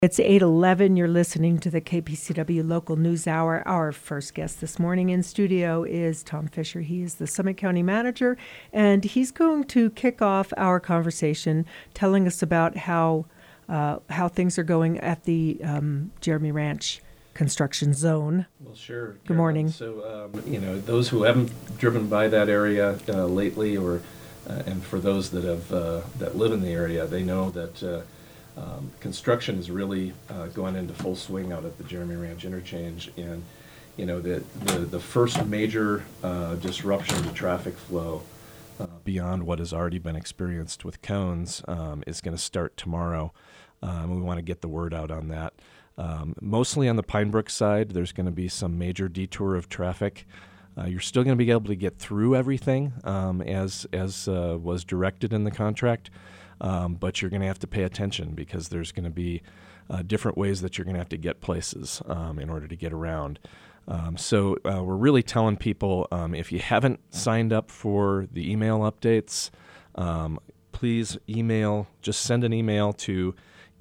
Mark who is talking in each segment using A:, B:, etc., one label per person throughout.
A: It's 8:11. You're listening to the KPCW Local News Hour. Our first guest this morning in studio is Tom Fisher. He is the Summit County Manager, and he's going to kick off our conversation telling us about how things are going at the Jeremy Ranch construction zone.
B: Well, sure.
A: Good morning.
B: So, those who haven't driven by that area lately, and for those that live in the area, they know that construction is really going into full swing out at the Jeremy Ranch interchange, and the first major disruption to traffic flow beyond what has already been experienced with cones is going to start tomorrow. We want to get the word out on that. Mostly on the Pine Brook side, there's going to be some major detour of traffic. You're still going to be able to get through everything as was directed in the contract. But you're going to have to pay attention because there's going to be different ways that you're going to have to get places in order to get around. So we're really telling people, if you haven't signed up for the email updates, please just send an email to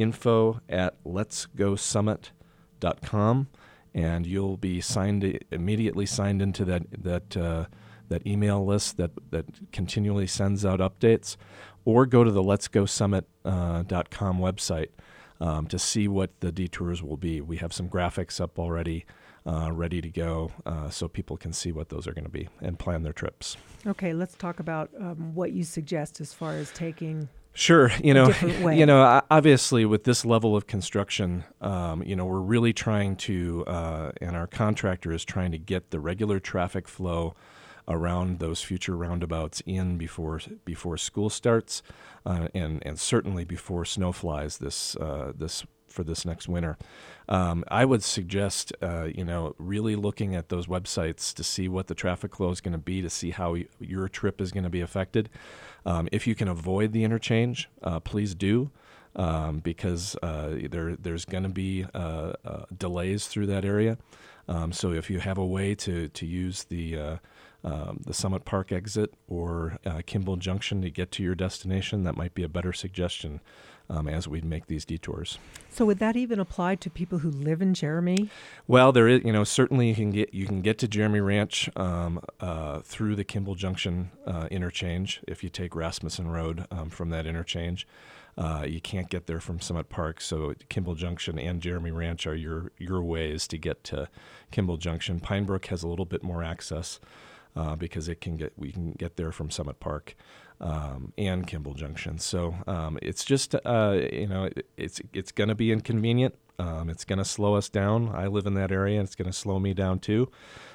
B: info@letsgosummit.com, and you'll be immediately signed into that email list that continually sends out updates. Or go to the letsgosummit.com website to see what the detours will be. We have some graphics up already, ready to go, so people can see what those are going to be and plan their trips.
A: Okay, let's talk about what you suggest as far as taking.
B: Sure,
A: different way.
B: Obviously with this level of construction, we're really trying to, and our contractor is trying to get the regular traffic flow around those future roundabouts in before school starts, and certainly before snow flies this next winter. I would suggest really looking at those websites to see what the traffic flow is going to be, to see how your trip is going to be affected. If you can avoid the interchange, please do. Because there's going to be delays through that area. So if you have a way to use the Summit Park exit or Kimball Junction to get to your destination, that might be a better suggestion as we make these detours.
A: So would that even apply to people who live in Jeremy?
B: Well, there is, certainly you can get to Jeremy Ranch through the Kimball Junction interchange if you take Rasmussen Road from that interchange. You can't get there from Summit Park, so Kimball Junction and Jeremy Ranch are your ways to get to Kimball Junction. Pine Brook has a little bit more access because we can get there from Summit Park and Kimball Junction. So it's just it's going to be inconvenient. It's going to slow us down. I live in that area, and it's going to slow me down too.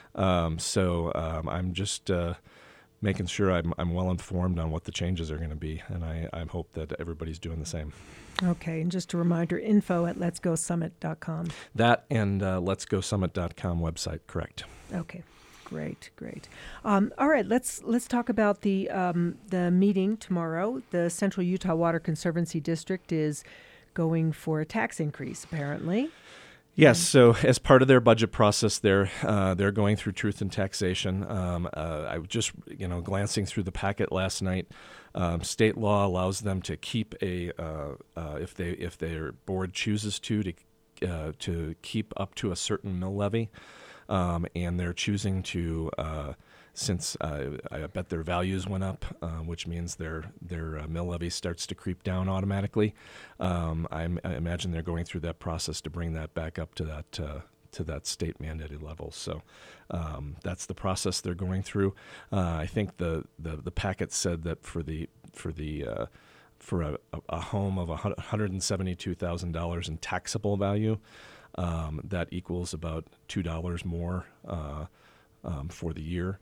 B: So I'm just making sure I'm well informed on what the changes are going to be, and I hope that everybody's doing the same.
A: Okay, and just a reminder, info@letsgosummit.com.
B: That and letsgosummit.com website, correct.
A: Okay, great. All right, let's talk about the meeting tomorrow. The Central Utah Water Conservancy District is going for a tax increase, apparently.
B: Yes, so as part of their budget process, they're going through truth and taxation. I was just glancing through the packet last night. State law allows them to keep if their board chooses to keep up to a certain mill levy, and they're choosing to. Since I bet their values went up, which means their mill levy starts to creep down automatically. I imagine they're going through that process to bring that back up to that state mandated level. So that's the process they're going through. I think the packet said that for a home of $172,000 in taxable value, that equals about $2 more for the year.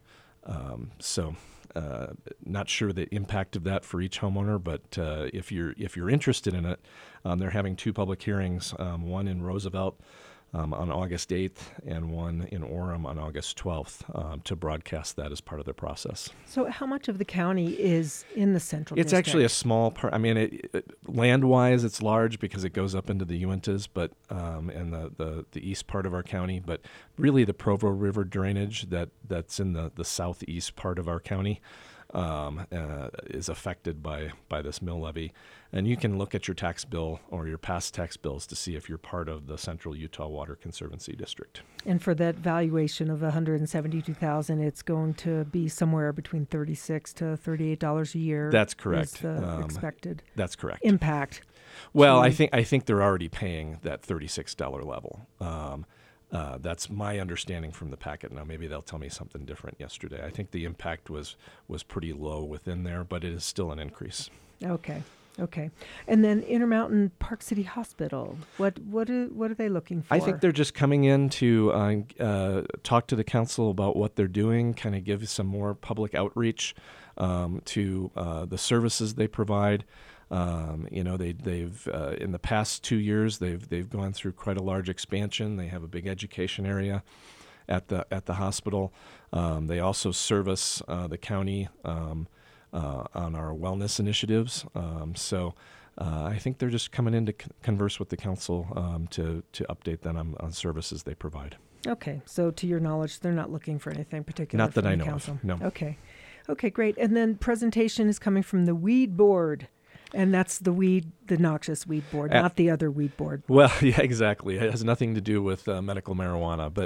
B: Not sure the impact of that for each homeowner, but if you're interested in it, they're having two public hearings, one in Roosevelt on August 8th and one in Orem on August 12th to broadcast that as part of their process.
A: So how much of the county is in the central
B: It's
A: district?
B: actually a small part. I mean, land-wise, it's large because it goes up into the Uintas, but and the east part of our county. But really, the Provo River drainage that's in the southeast part of our county is affected by this mill levy. And you can look at your tax bill or your past tax bills to see if you're part of the Central Utah Water Conservancy District.
A: And for that valuation of $172,000, it's going to be somewhere between $36 to $38 a year.
B: That's correct.
A: Is the expected.
B: That's correct.
A: Impact.
B: Well, I think they're already paying that $36 level. That's my understanding from the packet. Now, maybe they'll tell me something different yesterday. I think the impact was pretty low within there, but it is still an increase.
A: Okay. And then Intermountain Park City Hospital, what are they looking for?
B: I think they're just coming in to talk to the council about what they're doing, kind of give some more public outreach to the services they provide. They've in the past 2 years they've gone through quite a large expansion. They have a big education area at the hospital. They also service the county on our wellness initiatives. So I think they're just coming in to converse with the council to update them on services they provide.
A: Okay, so to your knowledge, they're not looking for anything particular.
B: Not that I know
A: council.
B: of. No.
A: Okay, great. And then presentation is coming from the Weed Board. And that's the noxious weed board, not the other weed board.
B: Well, yeah, exactly. It has nothing to do with medical marijuana. But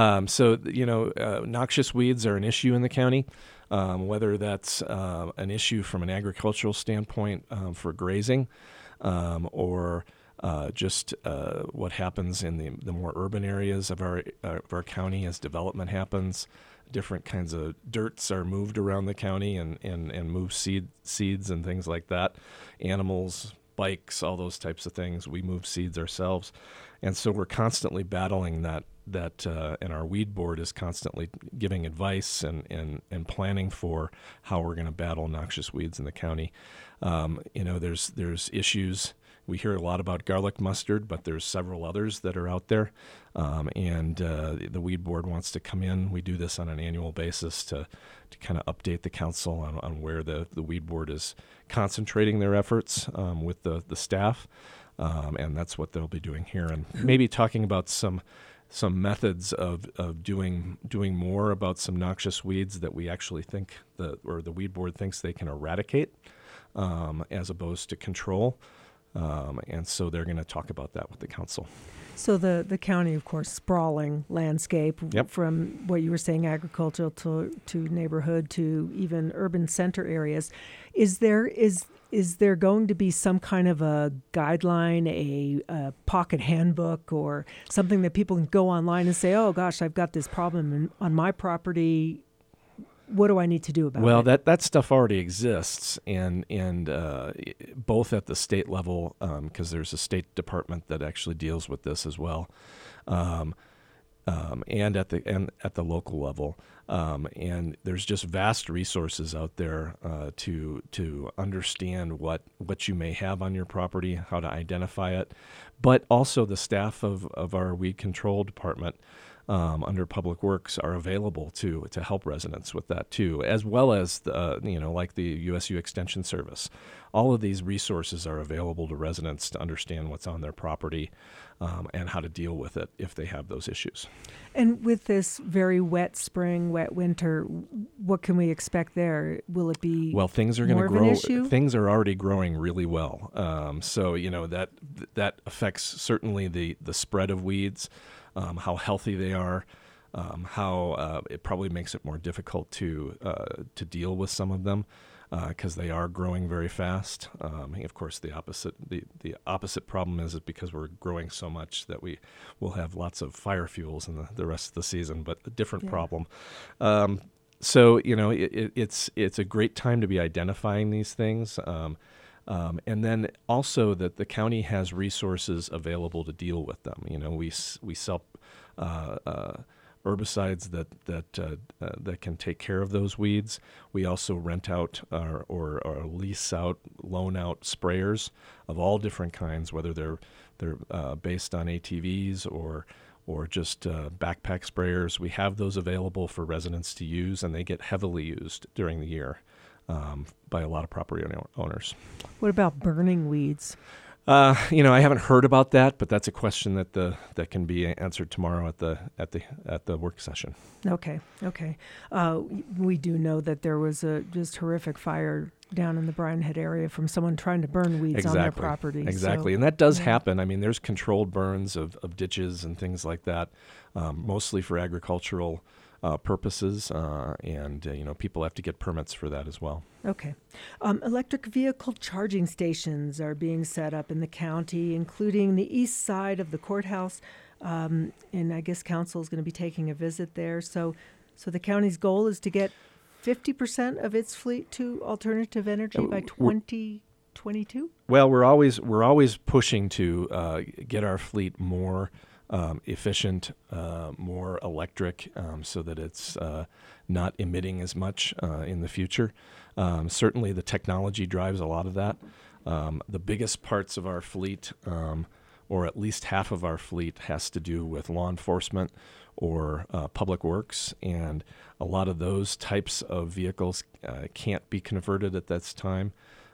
B: noxious weeds are an issue in the county, whether that's an issue from an agricultural standpoint for grazing or just what happens in the more urban areas of our county as development happens. Different kinds of dirts are moved around the county and move seeds and things like that. Animals, bikes, all those types of things. We move seeds ourselves. And so we're constantly battling that and our weed board is constantly giving advice and planning for how we're going to battle noxious weeds in the county. There's issues. We hear a lot about garlic mustard, but there's several others that are out there. The weed board wants to come in. We do this on an annual basis to kind of update the council on where the weed board is concentrating their efforts with the staff. And that's what they'll be doing here. And maybe talking about some methods of doing more about some noxious weeds that we actually think the weed board thinks they can eradicate as opposed to control. And so they're going to talk about that with the council.
A: So the county, of course, sprawling landscape.
B: Yep.
A: From what you were saying, agricultural to neighborhood to even urban center areas. Is there going to be some kind of a guideline, a pocket handbook, or something that people can go online and say, oh, gosh, I've got this problem on my property. What do I need to do about it?
B: Well, that stuff already exists, and both at the state level, because there's a state department that actually deals with this as well, and at the local level, and there's just vast resources out there to understand what you may have on your property, how to identify it, but also the staff of our weed control department. Under Public Works are available to help residents with that too, as well as like the USU Extension Service. All of these resources are available to residents to understand what's on their property and how to deal with it if they have those issues.
A: And with this very wet spring, wet winter, what can we expect there? Will it be
B: things are going to grow.
A: An issue?
B: Things are already growing really well. So that affects certainly the spread of weeds. How healthy they are, how it probably makes it more difficult to deal with some of them because they are growing very fast. Of course, the opposite problem is because we're growing so much that we will have lots of fire fuels in the rest of the season, but a different problem. So it's a great time to be identifying these things. And then also that the county has resources available to deal with them. We sell herbicides that can take care of those weeds. We also rent out or lease out, loan out sprayers of all different kinds, whether they're based on ATVs or just backpack sprayers. We have those available for residents to use, and they get heavily used during the year. By a lot of property owners.
A: What about burning weeds?
B: I haven't heard about that, but that's a question that can be answered tomorrow at the work session.
A: Okay. We do know that there was a just horrific fire down in the Bryan Head area from someone trying to burn weeds on their property.
B: Exactly, and that does happen. I mean, there's controlled burns of ditches and things like that, mostly for agricultural purposes, and people have to get permits for that as well.
A: Okay. Electric vehicle charging stations are being set up in the county, including the east side of the courthouse, and I guess council is going to be taking a visit there. So the county's goal is to get 50% of its fleet to alternative energy by 2022?
B: Well, we're always pushing to get our fleet more efficient, more electric, so that it's not emitting as much in the future. Certainly the technology drives a lot of that. The biggest parts of our fleet, or at least half of our fleet, has to do with law enforcement or public works, and a lot of those types of vehicles can't be converted at this time.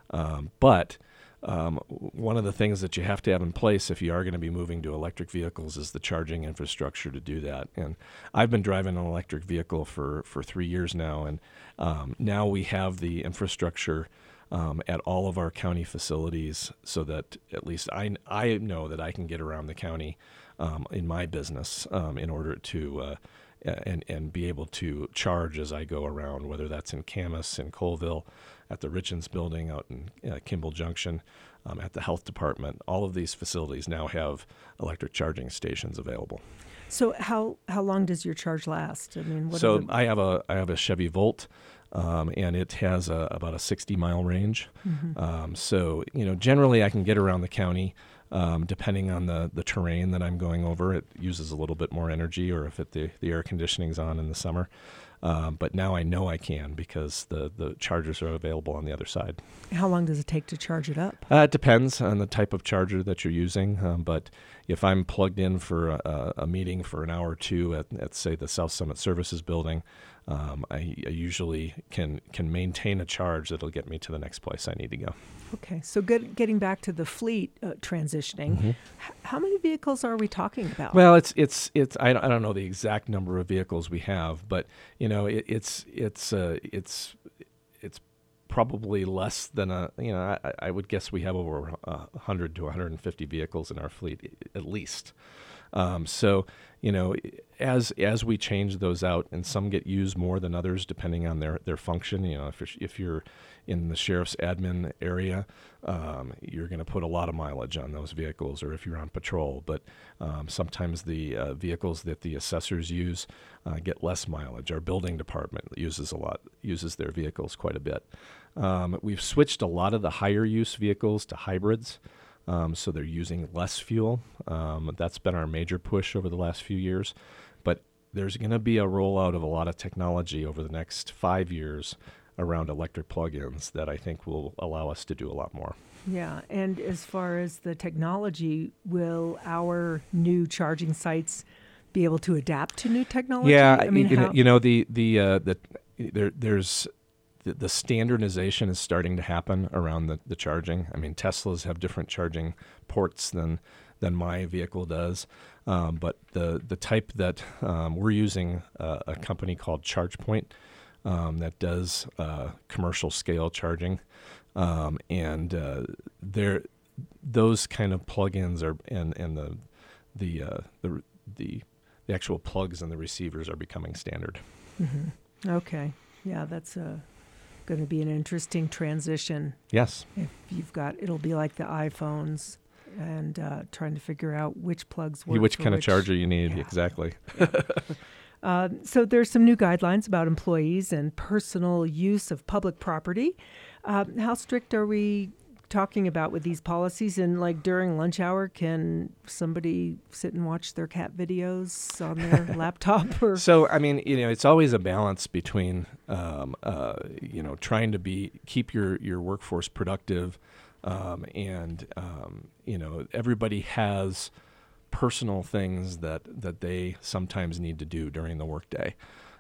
B: But one of the things that you have to have in place if you are going to be moving to electric vehicles is the charging infrastructure to do that. And I've been driving an electric vehicle for 3 years now, and now we have the infrastructure at all of our county facilities, so that at least I know that I can get around the county in my business in order to and be able to charge as I go around, whether that's in Camas, in Colville, at the Richens building out in Kimball Junction, at the health department. All of these facilities now have electric charging stations available.
A: So how long does your charge last? I mean,
B: I have a Chevy Volt, and it has about a 60-mile range. Mm-hmm. So generally I can get around the county. Depending on the terrain that I'm going over, it uses a little bit more energy, or if the air conditioning's on in the summer. But now I know I can, because the chargers are available on the other side.
A: How long does it take to charge it up?
B: It depends on the type of charger that you're using. But if I'm plugged in for a meeting for an hour or two at say, the South Summit Services building, I usually can maintain a charge that'll get me to the next place I need to go.
A: Okay, so getting back to the fleet transitioning, mm-hmm. How many vehicles are we talking about?
B: Well, it's I don't know the exact number of vehicles we have, but it's probably less than I would guess we have over 100 to 150 vehicles in our fleet at least. So as we change those out, and some get used more than others depending on their function. If you're in the sheriff's admin area, you're going to put a lot of mileage on those vehicles, or if you're on patrol. But sometimes the vehicles that the assessors use get less mileage. Our building department uses their vehicles quite a bit. We've switched a lot of the higher use vehicles to hybrids. So they're using less fuel. That's been our major push over the last few years. But there's going to be a rollout of a lot of technology over the next 5 years around electric plug-ins that I think will allow us to do a lot more.
A: Yeah, and as far as the technology, will our new charging sites be able to adapt to new technology?
B: Yeah, I mean, there's the standardization is starting to happen around the charging. I mean, Teslas have different charging ports than my vehicle does, but the type that we're using, a company called ChargePoint that does commercial scale charging, and those kind of plugins are and the actual plugs and the receivers are becoming standard.
A: Mm-hmm. Okay, yeah, that's going to be an interesting transition.
B: Yes.
A: If it'll be like the iPhones, and trying to figure out which plugs work.
B: Which kind of charger you need, yeah. Exactly.
A: Yeah. So there's some new guidelines about employees and personal use of public property. How strict are we talking about with these policies? And like during lunch hour, can somebody sit and watch their cat videos on their laptop? Or?
B: So, I mean, it's always a balance between, trying to keep your workforce productive, and everybody has personal things that they sometimes need to do during the workday.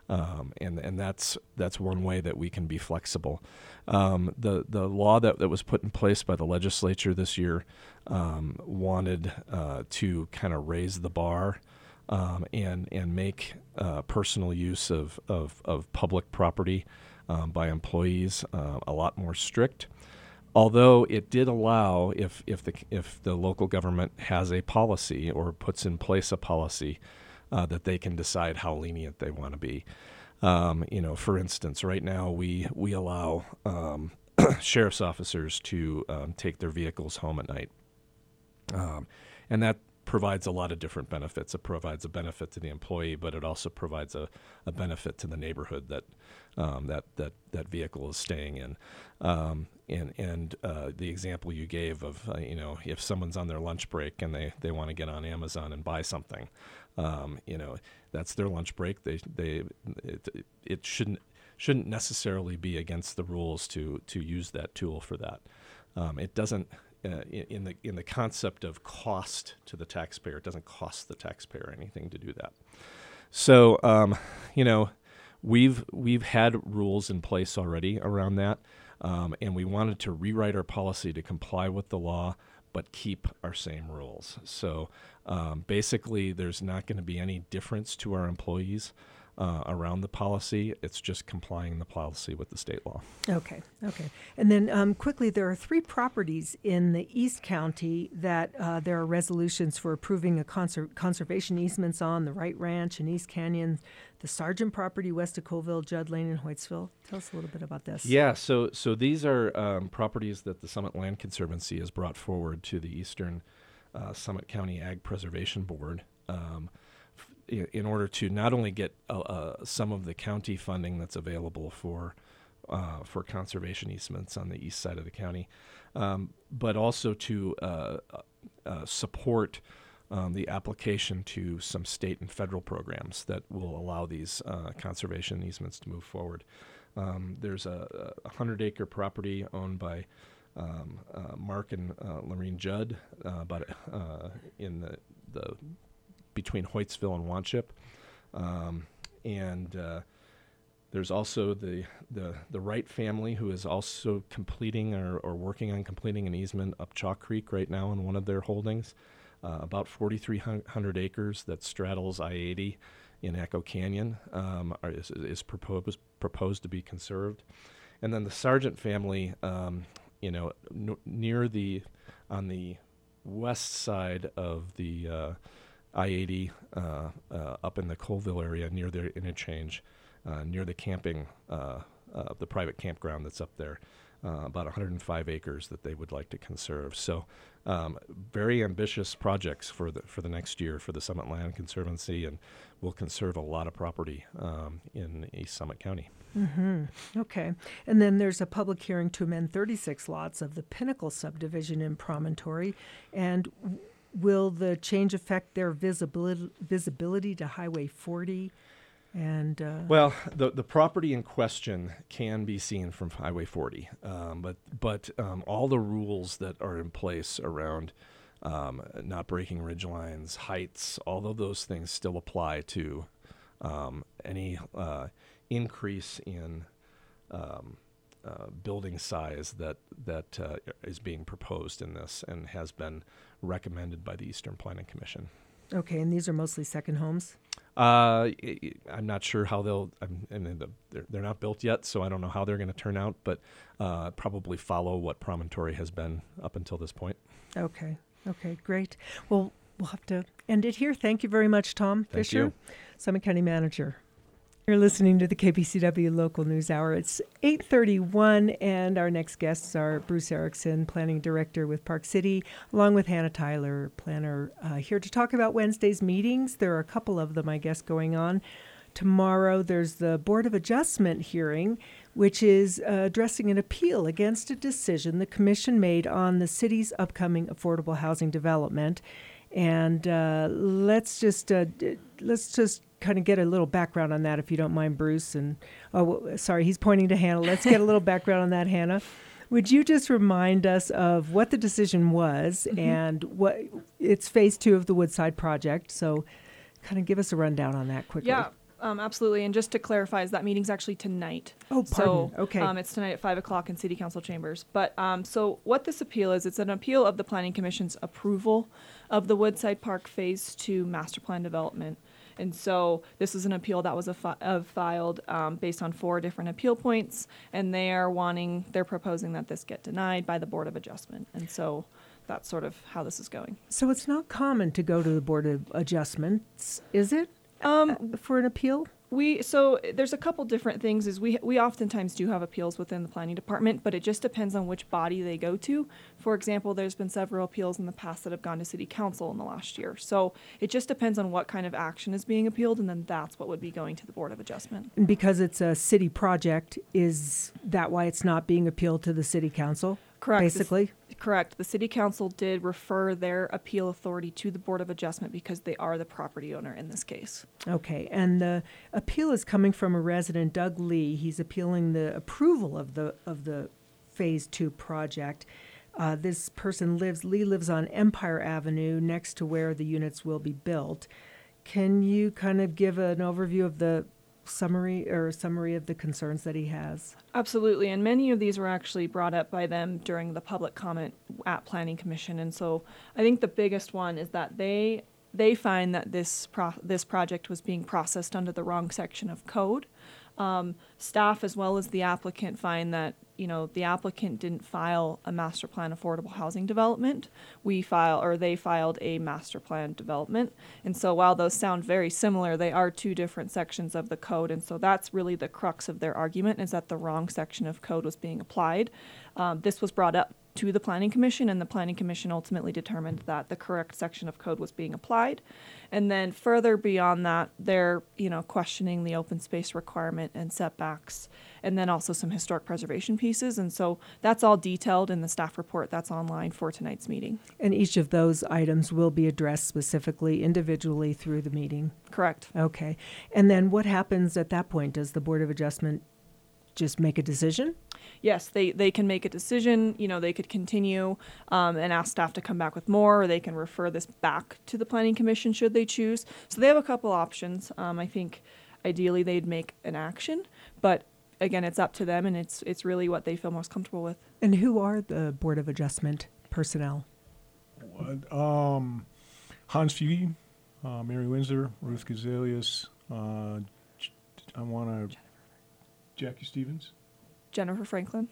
B: And that's one way that we can be flexible. The law that was put in place by the legislature this year wanted to kind of raise the bar and make personal use of public property by employees a lot more strict. Although it did allow, if the local government has a policy or puts in place a policy, that they can decide how lenient they want to be. For instance, right now we allow sheriff's officers to take their vehicles home at night, and that provides a lot of different benefits. It provides a benefit to the employee, but it also provides a benefit to the neighborhood that vehicle is staying in. And the example you gave of if someone's on their lunch break and they want to get on Amazon and buy something, that's their lunch break. It shouldn't necessarily be against the rules to use that tool for that. It doesn't. In the concept of cost to the taxpayer, it doesn't cost the taxpayer anything to do that. So, we've had rules in place already around that, and we wanted to rewrite our policy to comply with the law, but keep our same rules. So, basically, there's not going to be any difference to our employees around the policy. It's just complying the policy with the state law.
A: Okay. And then quickly, there are 3 properties in the East County that there are resolutions for approving a conservation easements on: the Wright Ranch in East Canyon, the Sargent property west of Colville, Judd Lane in Hoytsville. Tell us a little bit about this.
B: Yeah, so these are properties that the Summit Land Conservancy has brought forward to the Eastern Summit County Ag Preservation Board in order to not only get some of the county funding that's available for conservation easements on the east side of the county, but also to support the application to some state and federal programs that will allow these conservation easements to move forward. There's a 100-acre property owned by Mark and Lorene Judd, in the between Hoytsville and Wanship, and there's also the Wright family, who is also completing or working on completing an easement up Chalk Creek right now in one of their holdings, about 4,300 acres that straddles I-80 in Echo Canyon, is proposed to be conserved. And then the Sargent family, near on the west side of the I-80, up in the Colville area near their interchange, near the camping, the private campground that's up there, about 105 acres that they would like to conserve. So very ambitious projects for the next year for the Summit Land Conservancy, and will conserve a lot of property in East Summit County.
A: Mm-hmm. Okay. And then there's a public hearing to amend 36 lots of the Pinnacle subdivision in Promontory. And will the change affect their visibility to Highway 40? And
B: well, the property in question can be seen from Highway 40, but all the rules that are in place around not breaking ridge lines, heights, all of those things still apply to any increase in building size that is being proposed in this and has been recommended by the Eastern Planning Commission.
A: Okay, and these are mostly second homes?
B: I'm not sure how they're not built yet, so I don't know how they're going to turn out, but probably follow what Promontory has been up until this point.
A: Okay, great. Well, we'll have to end it here. Thank you very much, Tom Fisher,
B: you.
A: Summit County Manager. You're listening to the KPCW Local News Hour. It's 8:31, and our next guests are Bruce Erickson, Planning Director with Park City, along with Hannah Tyler, Planner, here to talk about Wednesday's meetings. There are a couple of them, I guess, going on. Tomorrow, there's the Board of Adjustment hearing, which is addressing an appeal against a decision the Commission made on the city's upcoming affordable housing development. And let's just kind of get a little background on that, if you don't mind, Bruce. And he's pointing to Hannah. Let's get a little background on that, Hannah. Would you just remind us of what the decision was and what it's phase 2 of the Woodside project? So, kind of give us a rundown on that quickly.
C: Yeah. Absolutely. And just to clarify, is that meeting's actually tonight.
A: Oh, pardon.
C: So,
A: Okay.
C: It's tonight at 5 o'clock in City Council chambers. But so what this appeal is, it's an appeal of the Planning Commission's approval of the Woodside Park Phase 2 Master Plan Development. And so this is an appeal that was filed based on 4 different appeal points, and they're proposing that this get denied by the Board of Adjustment. And so that's sort of how this is going.
A: So it's not common to go to the Board of Adjustments, is it? For an appeal?
C: So there's a couple different things. Is we oftentimes do have appeals within the planning department, but it just depends on which body they go to. For example, there's been several appeals in the past that have gone to City Council in the last year. So it just depends on what kind of action is being appealed, and then that's what would be going to the Board of Adjustment.
A: And because it's a city project, is that why it's not being appealed to the City Council?
C: Correct.
A: Basically?
C: Correct. The City Council did refer their appeal authority to the Board of Adjustment because they are the property owner in this case.
A: Okay, and the appeal is coming from a resident, Doug Lee. He's appealing the approval of the Phase 2 project. This person lives on Empire Avenue next to where the units will be built. Can you kind of give an overview of the summary of the concerns that he has?
C: Absolutely, and many of these were actually brought up by them during the public comment at Planning Commission. And so I think the biggest one is that they find that this project was being processed under the wrong section of code. Staff as well as the applicant find that the applicant didn't file a master plan affordable housing development. They filed a master plan development. And so while those sound very similar, they are 2 different sections of the code. And so that's really the crux of their argument, is that the wrong section of code was being applied. This was brought up to the Planning Commission, and the Planning Commission ultimately determined that the correct section of code was being applied. And then further beyond that, they're, questioning the open space requirement and setbacks, and then also some historic preservation pieces. And so that's all detailed in the staff report that's online for tonight's meeting.
A: And each of those items will be addressed specifically, individually through the meeting?
C: Correct.
A: Okay. And then what happens at that point? Does the Board of Adjustment just make a decision?
C: Yes, they can make a decision. They could continue and ask staff to come back with more, or they can refer this back to the Planning Commission should they choose. So they have a couple options. I think ideally they'd make an action, but again, it's up to them, and it's really what they feel most comfortable with.
A: And who are the Board of Adjustment personnel?
D: Hans Fuge, Mary Windsor, Ruth Gazelius, Jackie Stevens?
C: Jennifer Franklin.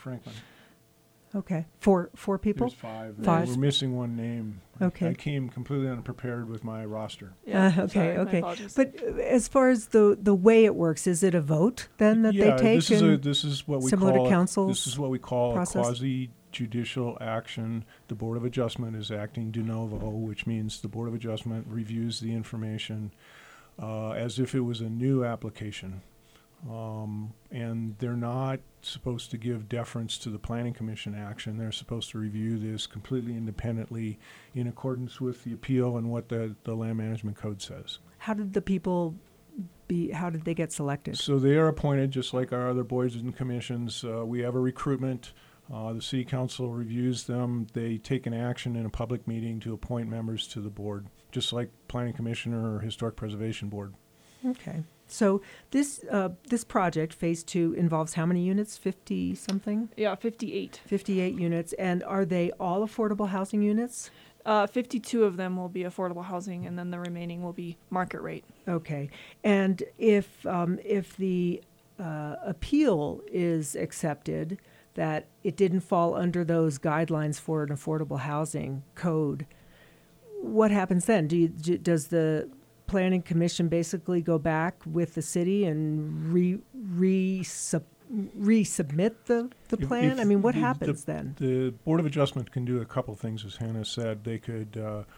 A: Okay. Four people?
D: There's 5.
A: 5.
D: We're missing one name.
A: Okay.
D: I came completely unprepared with my roster.
C: Yeah,
A: okay,
C: sorry, my
A: okay.
C: apologies.
A: But as far as the way it works, is it a vote then that they take?
D: This is what we
A: similar
D: call
A: to council's
D: this is what we call
A: process?
D: a quasi-judicial action. The Board of Adjustment is acting de novo, which means the Board of Adjustment reviews the information as if it was a new application. And they're not supposed to give deference to the Planning Commission action. They're supposed to review this completely independently in accordance with the appeal and what the Land Management Code says.
A: How did the people how did they get selected?
D: So they are appointed just like our other boards and commissions. We have a recruitment. The City Council reviews them. They take an action in a public meeting to appoint members to the board, just like Planning Commissioner or Historic Preservation Board.
A: Okay. So this project, Phase 2, involves how many units? 50-something?
C: Yeah, 58.
A: 58 units. And are they all affordable housing units?
C: 52 of them will be affordable housing, and then the remaining will be market rate.
A: Okay. And if the appeal is accepted, that it didn't fall under those guidelines for an affordable housing code, what happens then? Does the Planning Commission basically go back with the city and resubmit the plan? What happens then?
D: The Board of Adjustment can do a couple things, as Hannah said. They could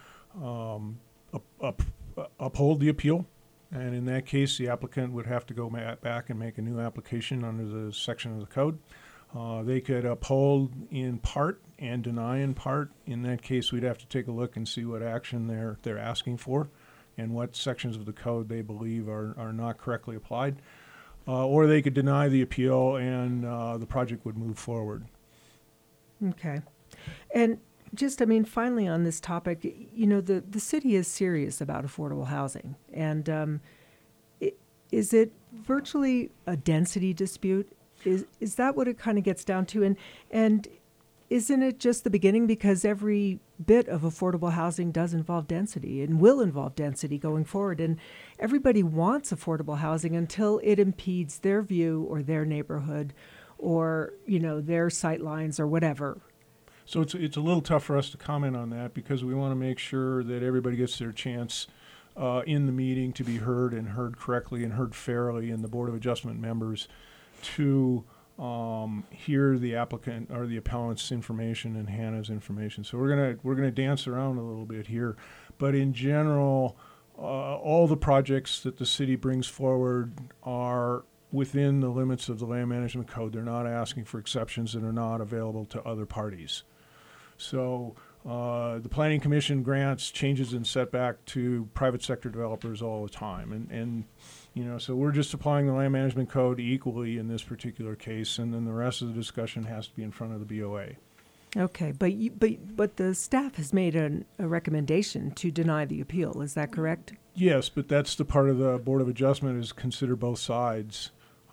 D: uphold the appeal, and in that case, the applicant would have to go back and make a new application under the section of the code. They could uphold in part and deny in part. In that case, we'd have to take a look and see what action they're asking for and what sections of the code they believe are not correctly applied. Or they could deny the appeal and the project would move forward.
A: Okay. And just, finally on this topic, the city is serious about affordable housing. And is it virtually a density dispute? Is that what it kind of gets down to? And isn't it just the beginning, because every bit of affordable housing does involve density and will involve density going forward, and everybody wants affordable housing until it impedes their view or their neighborhood or, their sight lines or whatever.
D: So it's a little tough for us to comment on that because we want to make sure that everybody gets their chance in the meeting to be heard and heard correctly and heard fairly, and the Board of Adjustment members to hear the applicant or the appellant's information and Hannah's information. So we're gonna dance around a little bit here, but in general, all the projects that the city brings forward are within the limits of the Land Management Code. They're not asking for exceptions that are not available to other parties. So the Planning Commission grants changes in setback to private sector developers all the time, and so we're just applying the Land Management Code equally in this particular case, and then the rest of the discussion has to be in front of the BOA.
A: Okay, but the staff has made a recommendation to deny the appeal. Is that correct?
D: Yes, but that's the part of the Board of Adjustment is consider both sides.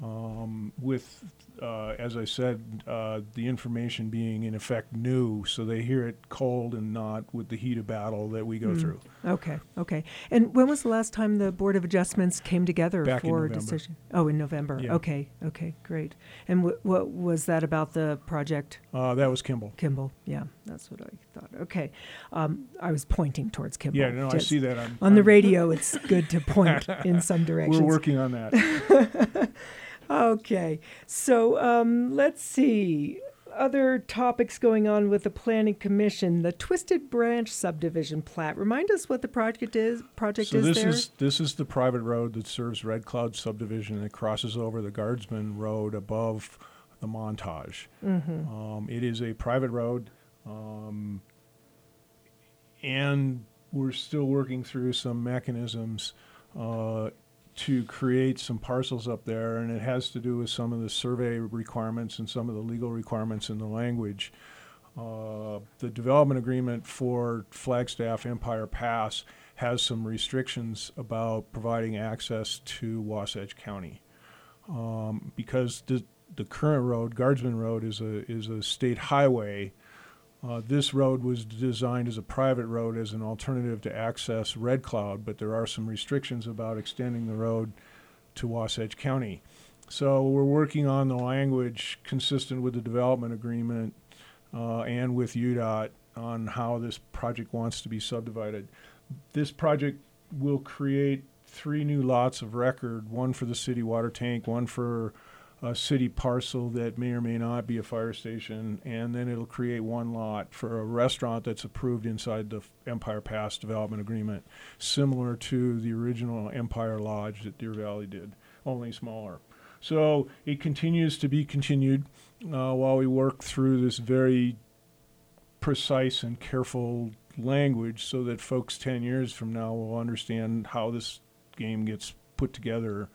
D: With, as I said, the information being in effect new, so they hear it cold and not with the heat of battle that we go through.
A: Okay. And when was the last time the Board of Adjustments came together
D: Back
A: for
D: in
A: a
D: November.
A: decision? Oh, in November.
D: Yeah.
A: Okay, great. And what was that about the project?
D: That was Kimball.
A: Kimball, yeah, that's what I thought. Okay, I was pointing towards Kimball.
D: Yeah, no, I see that.
A: On the radio, it's good to point in some directions.
D: We're working on that.
A: Okay, so let's see. Other topics going on with the Planning Commission. The Twisted Branch subdivision plat. Remind us what the project is.
D: This is the private road that serves Red Cloud subdivision that crosses over the Guardsman Road above the Montage.
A: Mm-hmm.
D: It is a private road, and we're still working through some mechanisms to create some parcels up there, and it has to do with some of the survey requirements and some of the legal requirements in the language. The development agreement for Flagstaff Empire Pass has some restrictions about providing access to Wasatch County, because the current road, Guardsman Road, is a state highway. This road was designed as a private road as an alternative to access Red Cloud, but there are some restrictions about extending the road to Wasatch County. So we're working on the language consistent with the development agreement and with UDOT on how this project wants to be subdivided. This project will create 3 new lots of record, one for the city water tank, one for a city parcel that may or may not be a fire station, and then it'll create 1 lot for a restaurant that's approved inside the Empire Pass development agreement, similar to the original Empire Lodge that Deer Valley did, only smaller. So it continues to be continued while we work through this very precise and careful language so that folks 10 years from now will understand how this game gets put together.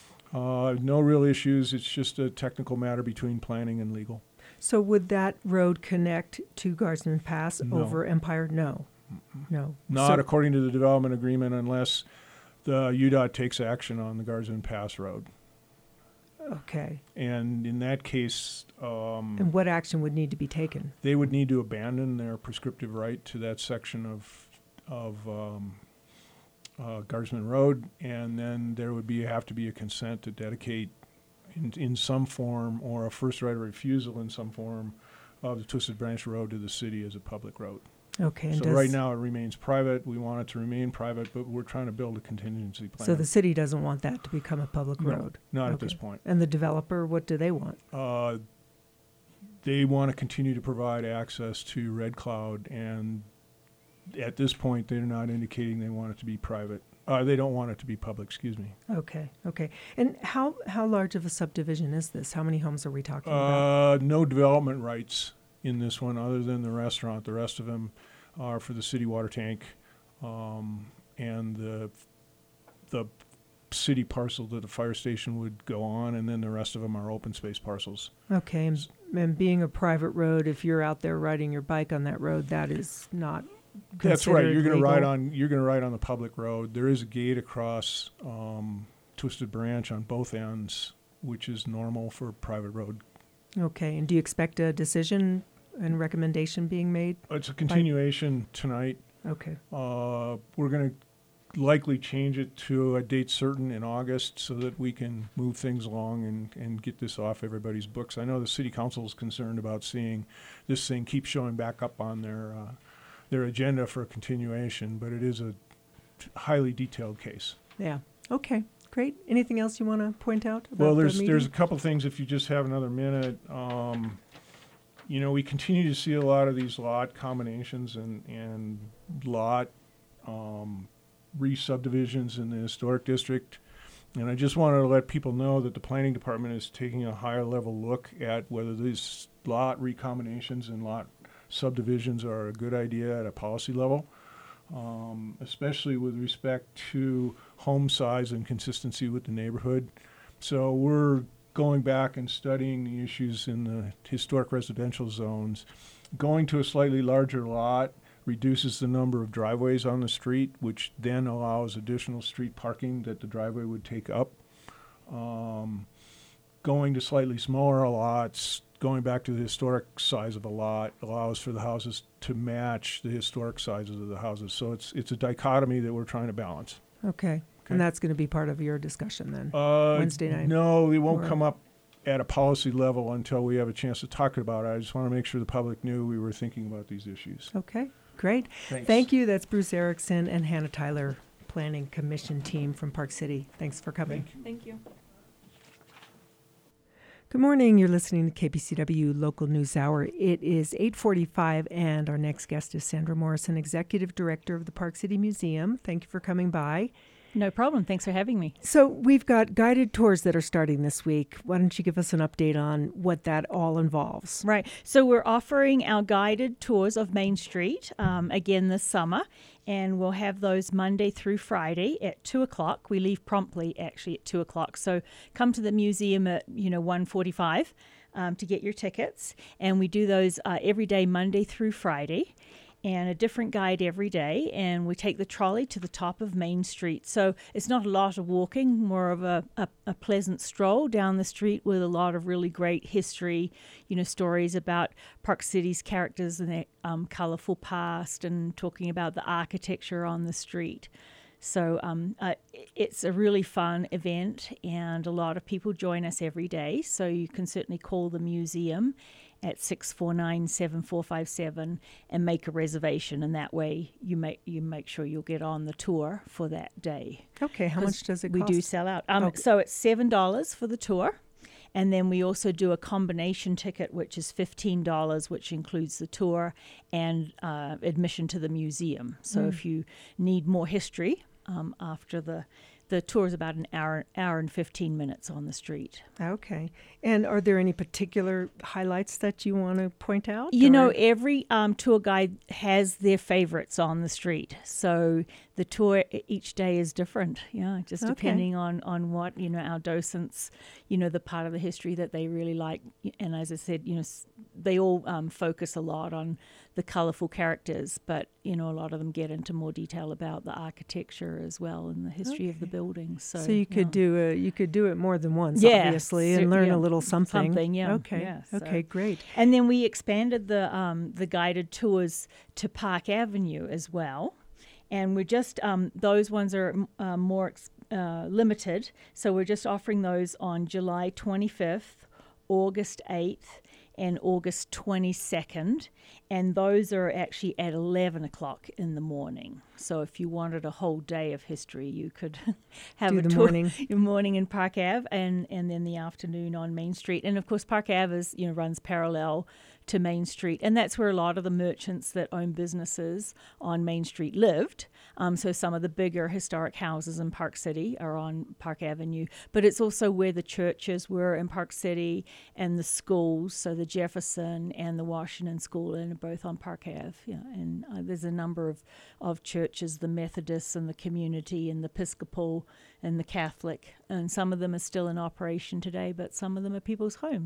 D: No real issues. It's just a technical matter between planning and legal.
A: So would that road connect to Guardsman Pass
D: No.
A: over Empire? No. No.
D: Not according to the development agreement unless the UDOT takes action on the Guardsman Pass Road.
A: Okay.
D: And in that case,
A: And what action would need to be taken?
D: they would need to abandon their prescriptive right to that section of Guardsman Road, and then there would have to be a consent to dedicate in some form or a first right of refusal in some form of the Twisted Branch Road to the city as a public road.
A: Okay.
D: So right now it remains private. We want it to remain private, but we're trying to build a contingency plan.
A: So the city doesn't want that to become a public
D: No,
A: road?
D: not at
A: Okay.
D: this point.
A: And the developer, what do they want?
D: They want to continue to provide access to Red Cloud, and at this point, they're not indicating they want it to be private. They don't want it to be public, excuse me.
A: Okay. And how large of a subdivision is this? How many homes are we talking about?
D: No development rights in this one other than the restaurant. The rest of them are for the city water tank and the city parcel that the fire station would go on, and then the rest of them are open space parcels.
A: Okay. And being a private road, if you're out there riding your bike on that road, that is not
D: That's right. You're going to
A: legal.
D: ride on the public road. There is a gate across twisted branch on both ends, which is normal for a private road.
A: Okay, and do you expect a decision and recommendation being made?
D: It's a continuation tonight.
A: Okay.
D: We're going to likely change it to a date certain in August so that we can move things along and get this off everybody's books. I know the city council is concerned about seeing this thing keep showing back up on their agenda for a continuation, but it is a highly detailed case.
A: Yeah. Okay. Great. Anything else you want to point out about
D: Well,
A: the
D: there's
A: meeting?
D: a couple things if you just have another minute. We continue to see a lot of these lot combinations and lot re-subdivisions in the historic district. And I just wanted to let people know that the planning department is taking a higher level look at whether these lot recombinations and lot subdivisions are a good idea at a policy level, especially with respect to home size and consistency with the neighborhood. So we're going back and studying the issues in the historic residential zones. Going to a slightly larger lot reduces the number of driveways on the street, which then allows additional street parking that the driveway would take up. Going to slightly smaller lots, going back to the historic size of a lot, allows for the houses to match the historic sizes of the houses. So it's a dichotomy that we're trying to balance.
A: Okay. And that's going to be part of your discussion then, Wednesday night?
D: No, it won't
A: Or-
D: come up at a policy level until we have a chance to talk about it. I just want to make sure the public knew we were thinking about these issues.
A: Okay. Great.
D: Thanks.
A: Thank you. That's Bruce Erickson and Hannah Tyler, Planning Commission team from Park City. Thanks for coming.
D: Thank you.
C: Thank you.
A: Good morning. You're listening to KPCW Local News Hour. It is 8:45, and our next guest is Sandra Morrison, Executive Director of the Park City Museum. Thank you for coming by.
E: No problem. Thanks for having me.
A: So we've got guided tours that are starting this week. Why don't you give us an update on what that all involves?
E: Right. So we're offering our guided tours of Main Street again this summer, and we'll have those Monday through Friday at 2 o'clock. We leave promptly, actually, at 2 o'clock. So come to the museum at, 1:45 to get your tickets. And we do those every day, Monday through Friday, and a different guide every day, and we take the trolley to the top of Main Street. So it's not a lot of walking, more of a pleasant stroll down the street with a lot of really great history, stories about Park City's characters and their colourful past, and talking about the architecture on the street. So it's a really fun event, and a lot of people join us every day. So you can certainly call the museum at 649-7457 and make a reservation, and that way you make sure you'll get on the tour for that day.
A: Okay, how much does it
E: We
A: cost?
E: do sell out.
A: Okay.
E: So it's $7 for the tour. And then we also do a combination ticket, which is $15, which includes the tour and admission to the museum. So if you need more history, after the tour is about an hour and 15 minutes on the street.
A: Okay. And are there any particular highlights that you want to point out?
E: Every tour guide has their favorites on the street. So the tour each day is different, just
A: Okay.
E: depending on what, our docents, the part of the history that they really like. And as I said, they all focus a lot on the colorful characters, but, a lot of them get into more detail about the architecture as well and the history of the buildings. So
A: you could do it more than once,
E: Yeah,
A: obviously, and learn a little something.
E: yeah.
A: Okay.
E: Yeah, so-
A: Okay, great.
E: And then we expanded the guided tours to Park Avenue as well. And we're just, those ones are more limited. So we're just offering those on July 25th, August 8th, and August 22nd. And those are actually at 11 o'clock in the morning. So if you wanted a whole day of history, you could have
A: Do
E: a
A: the
E: tour
A: morning.
E: in Park Ave and then the afternoon on Main Street. And of course, Park Ave runs parallel to Main Street. And that's where a lot of the merchants that own businesses on Main Street lived. So some of the bigger historic houses in Park City are on Park Avenue. But it's also where the churches were in Park City and the schools. So the Jefferson and the Washington School are both on Park Ave. Yeah. And there's a number of churches, the Methodists and the Community and the Episcopal and the Catholic. And some of them are still in operation today, but some of them are people's homes.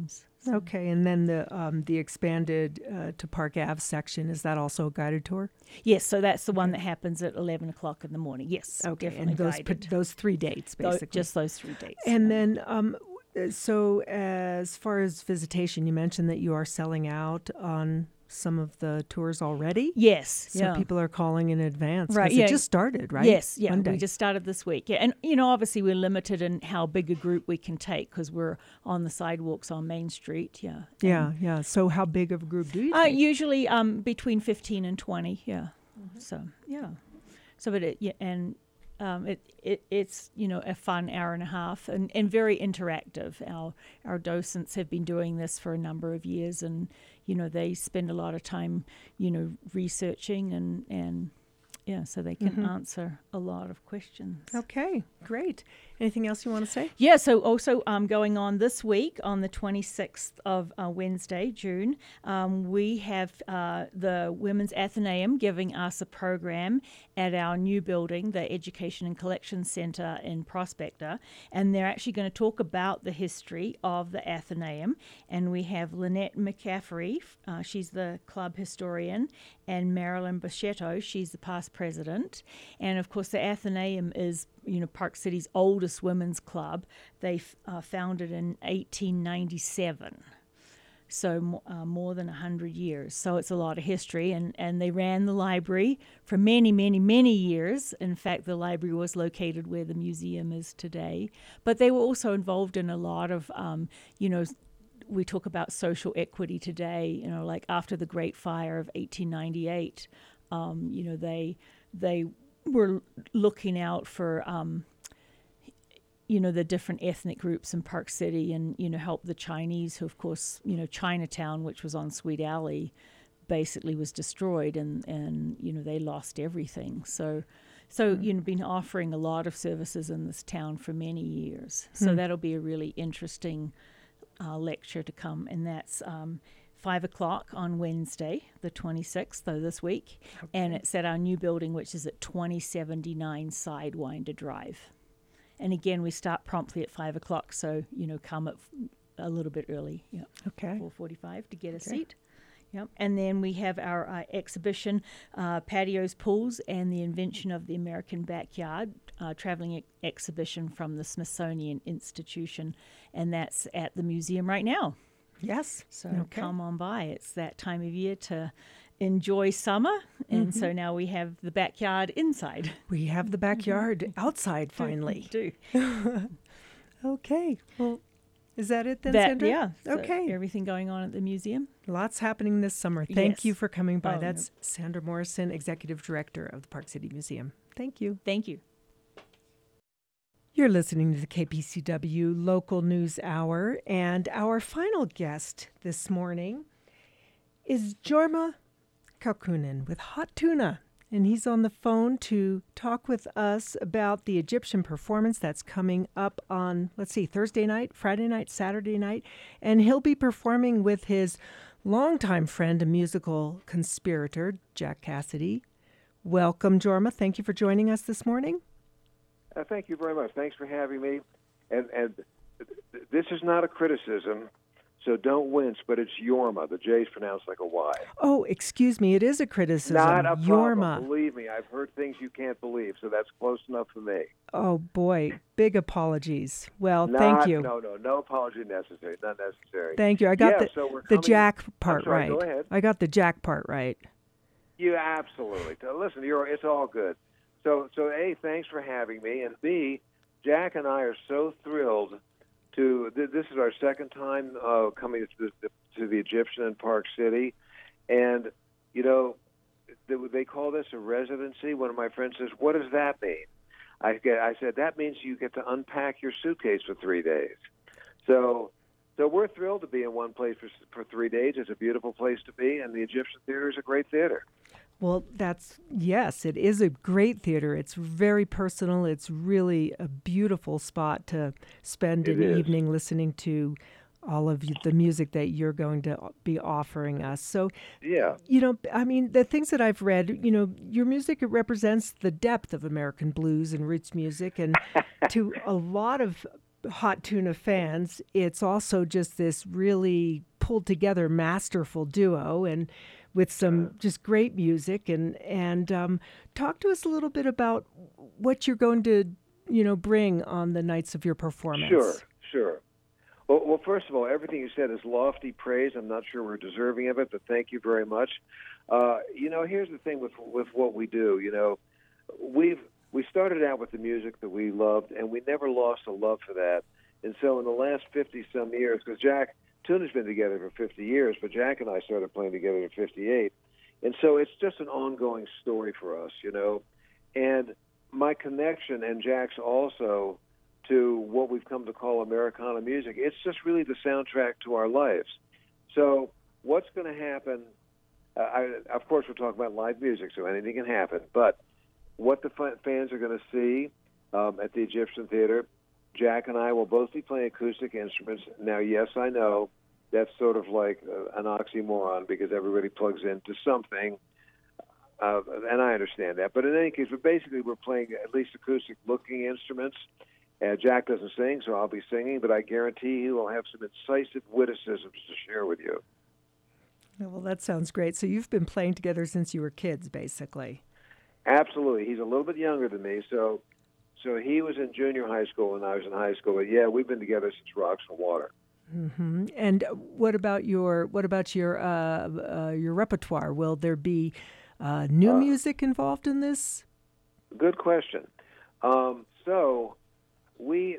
E: So.
A: Okay, and then the expanded to Park Ave section, is that also a guided tour?
E: Yes, so that's the one that happens at 11 o'clock in the morning. Yes,
A: Okay,
E: definitely
A: and those
E: guided.
A: those 3 dates basically.
E: Just those 3 dates.
A: And then, so as far as visitation, you mentioned that you are selling out on some of the tours already.
E: Yes,
A: So
E: yeah.
A: people are calling in advance. 'cause
E: Right,
A: It
E: yeah.
A: just started, right?
E: Yes, yeah,
A: Monday.
E: we just started this week. Yeah, and obviously we're limited in how big a group we can take because we're on the sidewalks on Main Street. Yeah,
A: Yeah. So how big of a group do you take?
E: usually between 15 and 20. Yeah, so yeah, so but it's a fun hour and a half and very interactive. Our docents have been doing this for a number of years, and they spend a lot of time researching and so they can answer a lot of questions.
A: Okay, great. Anything else you want to say?
E: Yeah, so also going on this week on the 26th of Wednesday, June, we have the Women's Athenaeum giving us a program at our new building, the Education and Collection Centre in Prospector, and they're actually going to talk about the history of the Athenaeum. And we have Lynette McCaffrey, she's the club historian, and Marilyn Bochetto, she's the past president. And of course, the Athenaeum is Park City's oldest women's club. They founded in 1897, so more than 100 years. So it's a lot of history, and they ran the library for many, many, many years. In fact, the library was located where the museum is today. But they were also involved in a lot of, we talk about social equity today, like after the Great Fire of 1898, they were looking out for, the different ethnic groups in Park City and, help the Chinese who, of course, Chinatown, which was on Sweet Alley, basically was destroyed and they lost everything. So been offering a lot of services in this town for many years. So that'll be a really interesting lecture to come, and that's 5 o'clock on Wednesday, the 26th, though this week, and it's at our new building, which is at 2079 Sidewinder Drive. And again, we start promptly at 5 o'clock, so come at a little bit early. Yeah.
A: Okay.
E: 4:45 to get a seat. Yep. And then we have our exhibition, Patios, Pools, and the Invention of the American Backyard, traveling exhibition from the Smithsonian Institution, and that's at the museum right now.
A: Yes.
E: So come on by. It's that time of year to enjoy summer, and so now we have the backyard inside.
A: We have the backyard outside finally.
E: Do.
A: Okay. Well, is that it then, Sandra?
E: Yeah. So
A: okay.
E: Everything going on at the museum.
A: Lots happening this summer. Thank
E: Yes.
A: you for coming by.
E: Oh,
A: That's Sandra Morrison, Executive Director of the Park City Museum. Thank you.
E: Thank you.
A: You're listening to the KPCW Local News Hour, and our final guest this morning is Jorma Kaukonen with Hot Tuna, and he's on the phone to talk with us about the Egyptian performance that's coming up on, Thursday night, Friday night, Saturday night, and he'll be performing with his longtime friend and musical conspirator, Jack Cassidy. Welcome, Jorma. Thank you for joining us this morning.
F: Thank you very much. Thanks for having me. And this is not a criticism, so don't wince, but it's Jorma. The J's pronounced like a Y.
A: Oh, excuse me. It is a criticism.
F: Not a problem.
A: Jorma.
F: Believe me, I've heard things you can't believe, so that's close enough for me.
A: Oh, boy. Big apologies. Well, thank you.
F: No apology necessary. Not necessary.
A: Thank you. I got the Jack part
F: sorry,
A: right.
F: go ahead.
A: I got the Jack part right.
F: You absolutely. Listen, it's all good. So A, thanks for having me, and B, Jack and I are so thrilled to. This is our second time coming to the Egyptian in Park City, and they call this a residency. One of my friends says, "What does that mean?" I said, "That means you get to unpack your suitcase for 3 days." So we're thrilled to be in one place for 3 days. It's a beautiful place to be, and the Egyptian Theater is a great theater.
A: Well, yes, it is a great theater. It's very personal. It's really a beautiful spot to spend an evening listening to all of the music that you're going to be offering us. So,
F: yeah,
A: the things that I've read, your music, it represents the depth of American blues and roots music. And to a lot of Hot Tuna fans, it's also just this really pulled together, masterful duo, and with some just great music. And talk to us a little bit about what you're going to, bring on the nights of your performance.
F: Sure. Well, first of all, everything you said is lofty praise. I'm not sure we're deserving of it, but thank you very much. Here's the thing with what we do. We started out with the music that we loved, and we never lost a love for that. And so in the last 50-some years, because Jack Tuna's been together for 50 years, but Jack and I started playing together in 58. And so it's just an ongoing story for us, And my connection, and Jack's also, to what we've come to call Americana music, it's just really the soundtrack to our lives. So what's going to happen, of course we're talking about live music, so anything can happen, but what the fans are going to see at the Egyptian Theater, Jack and I will both be playing acoustic instruments. Now, yes, I know that's sort of like an oxymoron because everybody plugs into something, and I understand that. But in any case, we're playing at least acoustic-looking instruments. Jack doesn't sing, so I'll be singing, but I guarantee he will have some incisive witticisms to share with you.
A: Well, that sounds great. So you've been playing together since you were kids, basically.
F: Absolutely. He's a little bit younger than me, so he was in junior high school and I was in high school. But yeah, we've been together since Rocks and Water.
A: Mm-hmm. And what about your repertoire? Will there be new music involved in this?
F: Good question. So we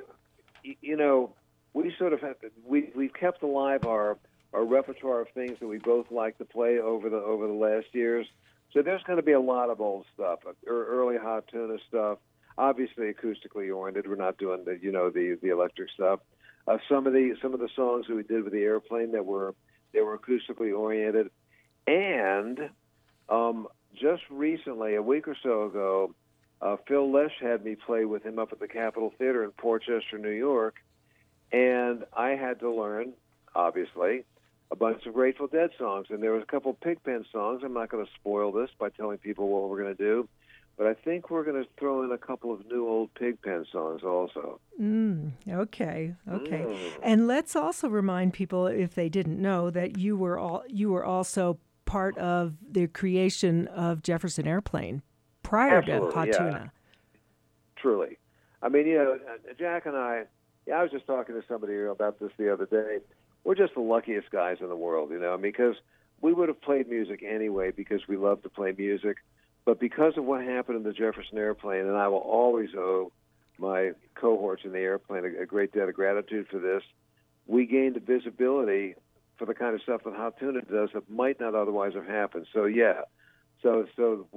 F: sort of we've kept alive our repertoire of things that we both like to play over the last years. So there's going to be a lot of old stuff, early Hot Tuna stuff, obviously acoustically oriented. We're not doing the electric stuff. Some of the songs that we did with the Airplane they were acoustically oriented, and just recently, a week or so ago, Phil Lesh had me play with him up at the Capitol Theater in Port Chester, New York, and I had to learn, obviously, a bunch of Grateful Dead songs, and there was a couple Pigpen songs. I'm not going to spoil this by telling people what we're going to do, but I think we're going to throw in a couple of new old Pigpen songs also.
A: Okay. And let's also remind people, if they didn't know, that you were also part of the creation of Jefferson Airplane prior to Hot Tuna.
F: Truly. I mean, Jack and I was just talking to somebody about this the other day. We're just the luckiest guys in the world, because we would have played music anyway because we love to play music. But because of what happened in the Jefferson Airplane, and I will always owe my cohorts in the Airplane a great debt of gratitude for this, we gained a visibility for the kind of stuff that Hot Tuna does that might not otherwise have happened. So, yeah. So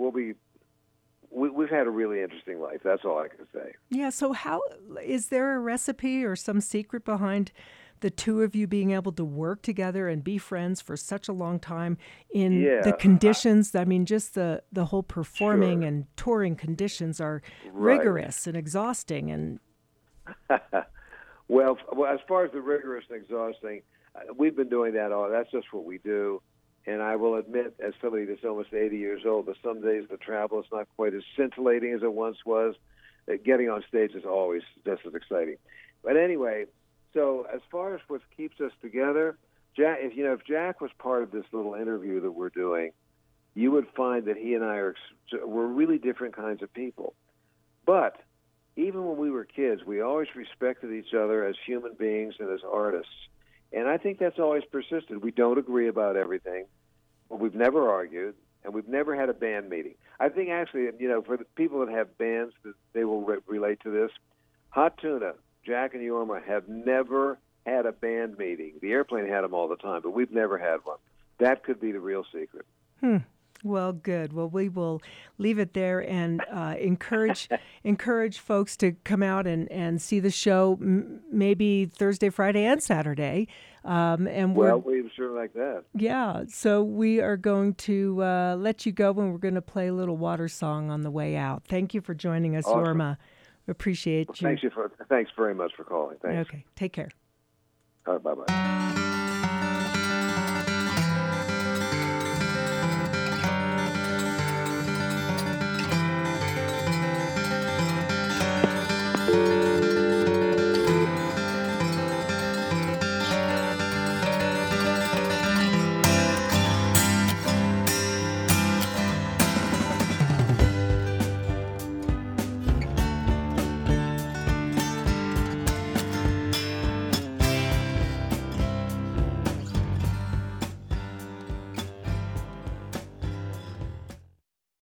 F: we've had a really interesting life. That's all I can say.
A: Yeah, so is there a recipe or some secret behind the two of you being able to work together and be friends for such a long time in the conditions? I mean, just the whole performing and touring conditions are rigorous and exhausting. And
F: well, as far as the rigorous and exhausting, we've been doing that all. That's just what we do. And I will admit, as somebody that's almost 80 years old, that some days the travel is not quite as scintillating as it once was. Getting on stage is always just as exciting. But anyway, so as far as what keeps us together, Jack, if Jack was part of this little interview that we're doing, you would find that he and I we're really different kinds of people. But even when we were kids, we always respected each other as human beings and as artists. And I think that's always persisted. We don't agree about everything, but we've never argued, and we've never had a band meeting. I think actually, for the people that have bands, they will relate to this. Hot Tuna, Jack and Yorma have never had a band meeting. The Airplane had them all the time, but we've never had one. That could be the real secret.
A: Well, good. Well, we will leave it there and encourage folks to come out and see the show maybe Thursday, Friday, and Saturday. And we
F: sure like that.
A: Yeah. So we are going to let you go, and we're going to play a little water song on the way out. Thank you for joining us,
F: awesome.
A: Yorma. Appreciate you.
F: Thanks very much for calling. Thanks.
A: Okay. Take care.
F: All right. Bye-bye.